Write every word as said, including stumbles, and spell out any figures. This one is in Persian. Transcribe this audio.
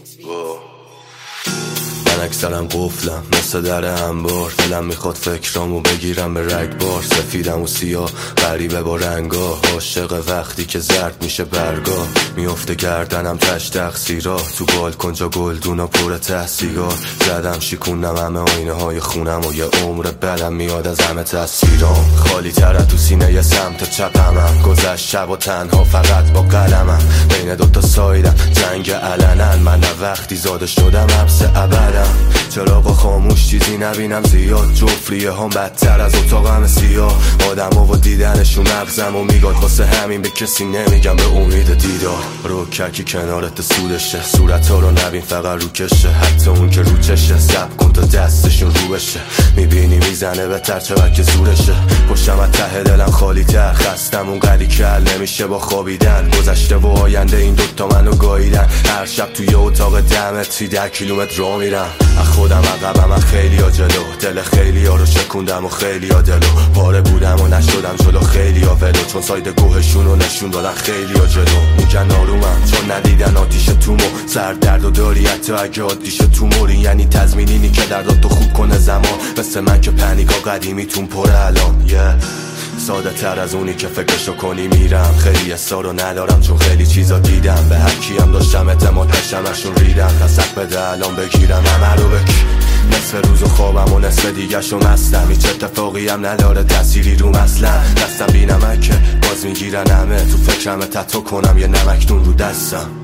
من اکثرم قفلم مثل در انبار، دلم میخواد فکرامو بگیرم به رگبار. سفیدم و سیاه غریبه با رنگا، عاشق وقتی که زرد میشه برگا. میفته گردنم تش تقصیرا، تو بالکن جا گلدونا پر ته سیگار. زدم شیکونم همه آینه های خونم و یه عمر بدم میاد از همه تصویرام. خالی تره تو سینه یه سمت چپمم، گذشت شب و تنها فقط با قلمم. بین دوتا سایدم جنگ علنن، من وقتی زاده شدم حبس ابدم. چراغ خاموش چیزی نبینم زیاد، جفریه هم بدتر از اتاقم سیاه. آدم و دیدنشون مغزم و میگاد، واسه همین به کسی نمیگم به امید دیدار. رو ککی کنارت سودشه، صورت ها رو نبین فقط رو کشه. حتی اون که رو چشه سب کن تا دستشون رو بشه. میبینی میزنه به تر چقدر که زورشه. پشتم از ته دلم خالی تر، خستم اون قدی کل نمیشه با خوابیدن. گذشته و آینده این دوتا منو گاییدن. هر شب توی اتاق دمت ده کیلومتر را میرم. خودم عقبم من خیلی ها جلو، دل خیلی ها رو شکوندم و خیلی ها دلو. پاره بودم و نشدم جلو خیلی ها ولو، چون ساید گوهشون رو نشون دادن خیلی ها جلو. میگن آرومم چون ندیدن آتیش تومو، سر درد و داری حتی اگه آتیش توموری. یعنی تضمینینی که درداتو خوب کنه زمان، مثل من که پنیکا قدیمیتون پره الان. yeah. ساده تر از اونی که فکرشو کنی میرم. خیلی اصرارو ندارم چون خیلی چیزا دیدم. به هر کیم داشتم اعتماد پشمشون ریدم. دست بده الان بگیرم همه رو بک. نصف روز و خوابم و نصف دیگه شو مستم. هیچ اتفاقی هم نداره تأثیری روم اصلا. دستم بی نمکه باز میگیرن همه، تو فکرم تتو کنم یه نمکدون رو دستم.